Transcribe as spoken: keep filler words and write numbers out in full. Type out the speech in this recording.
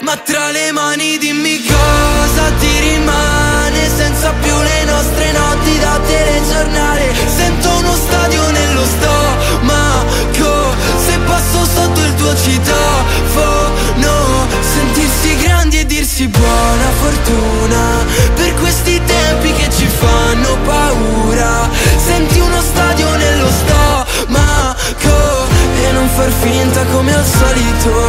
Ma tra le mani dimmi cosa ti rimane, senza più le nostre notti da telegiornale. Sento uno stadio nello stomaco, se passo sotto il tuo citofono. Sentirsi grandi e dirsi buona fortuna per questi tempi che ci fanno paura. Senti uno stadio nello stomaco e non far finta come al solito